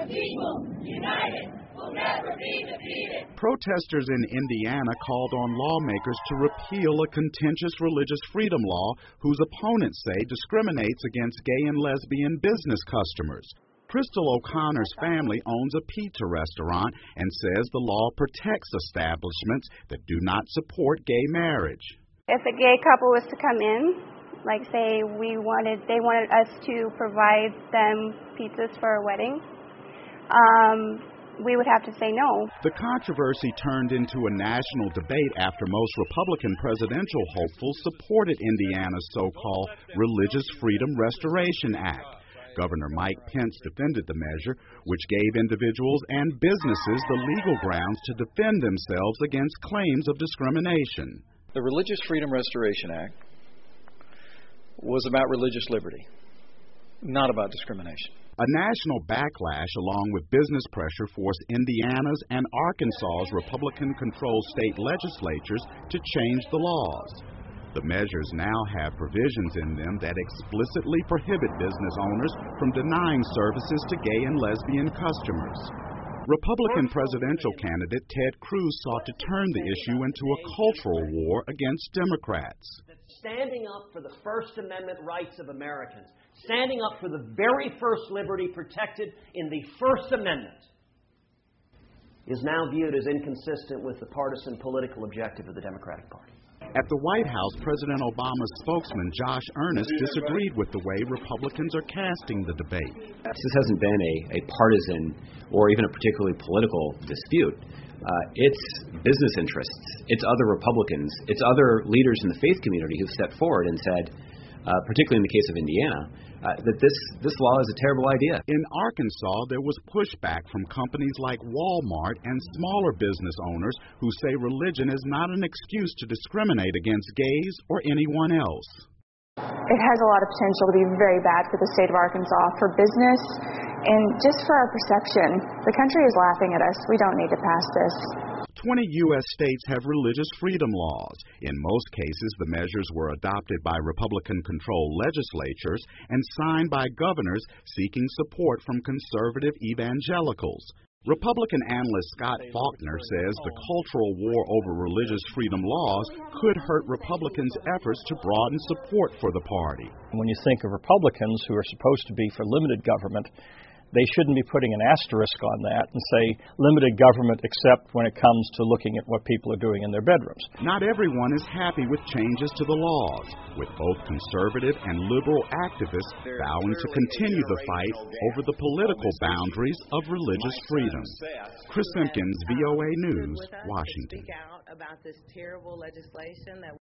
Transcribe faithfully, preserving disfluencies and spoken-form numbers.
people, united, will never be defeated. Protesters in Indiana called on lawmakers to repeal a contentious religious freedom law whose opponents say discriminates against gay and lesbian business customers. Crystal O'Connor's family owns a pizza restaurant and says the law protects establishments that do not support gay marriage. If a gay couple was to come in, like say we wanted, they wanted us to provide them pizzas for a wedding, um, we would have to say no. The controversy turned into a national debate after most Republican presidential hopefuls supported Indiana's so-called Religious Freedom Restoration Act. Governor Mike Pence defended the measure, which gave individuals and businesses the legal grounds to defend themselves against claims of discrimination. The Religious Freedom Restoration Act was about religious liberty, not about discrimination. A national backlash along with business pressure forced Indiana's and Arkansas's Republican-controlled state legislatures to change the laws. The measures now have provisions in them that explicitly prohibit business owners from denying services to gay and lesbian customers. Republican presidential candidate Ted Cruz sought to turn the issue into a cultural war against Democrats. Standing up for the First Amendment rights of Americans, standing up for the very first liberty protected in the First Amendment, is now viewed as inconsistent with the partisan political objective of the Democratic Party. At the White House, President Obama's spokesman, Josh Earnest, disagreed with the way Republicans are casting the debate. This hasn't been a, a partisan or even a particularly political dispute. Uh, it's business interests, it's other Republicans, it's other leaders in the faith community who've stepped forward and said, uh, particularly in the case of Indiana, uh, that this, this law is a terrible idea. In Arkansas, there was pushback from companies like Walmart and smaller business owners who say religion is not an excuse to discriminate against gays or anyone else. It has a lot of potential to be very bad for the state of Arkansas, for business, and just for our perception. The country is laughing at us. We don't need to pass this. twenty U S states have religious freedom laws. In most cases, the measures were adopted by Republican-controlled legislatures and signed by governors seeking support from conservative evangelicals. Republican analyst Scott Faulkner says the cultural war over religious freedom laws could hurt Republicans' efforts to broaden support for the party. When you think of Republicans who are supposed to be for limited government, they shouldn't be putting an asterisk on that and say limited government except when it comes to looking at what people are doing in their bedrooms. Not everyone is happy with changes to the laws, with both conservative and liberal activists vowing to continue the fight over the political boundaries of religious freedom. Chris Simpkins, V O A News, Washington.